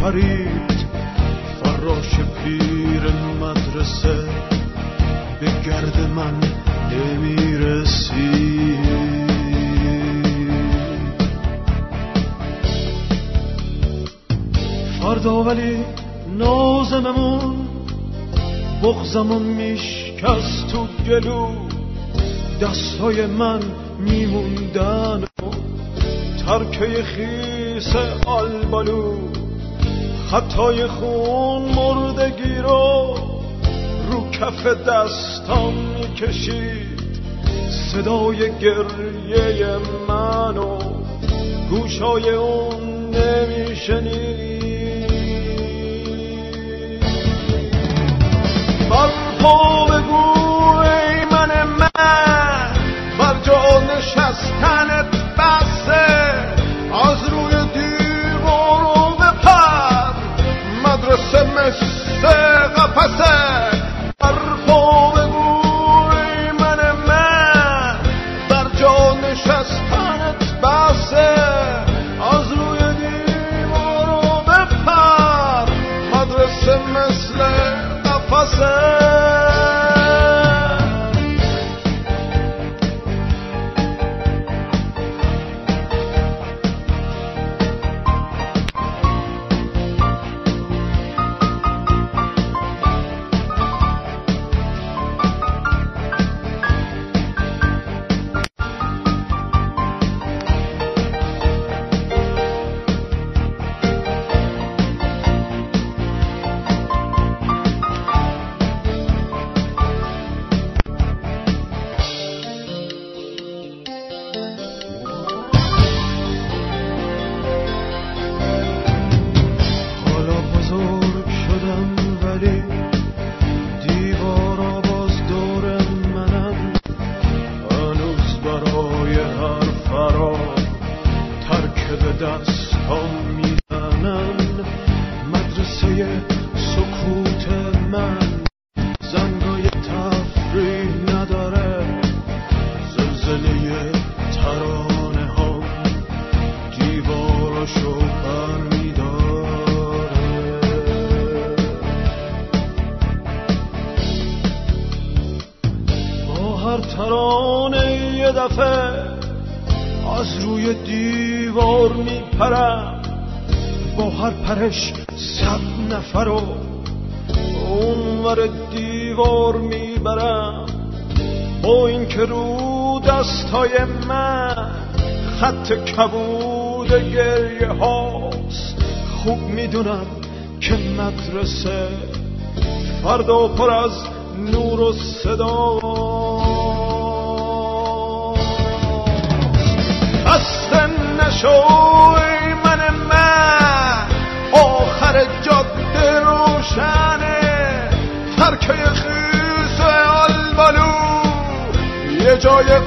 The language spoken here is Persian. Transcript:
پرید فراش پیر مدرسه به گرد من نمیرسید. فردا ولی نازممون بغضمو میشکست تو گلو، دستای من میموندن و ترکه خیس آلبالو، خطای خون مردگی رو کف دستام میکشید، صدای گریه منو گوشای اون نمیشنید. برپا بگو ای من بر جا نشستنت بسه، از روی دیوارو بپر، مدرسه مثل قفسه. برپا بگو ای من بر جا نشستنت بسه، از روی دیوارو بپر، مدرسه مثل قفسه. از روی دیوار میپرم، با هر پرش 100 نفرو اونور دیوار میبرم، با این که رو دستای من خط کبود گریه هاست. خوب میدونم که مدرسه فردا پر از نور و صدا، خسته نشو ای من آخر جاده روشنه، ترکه خیس آلبالو یه جای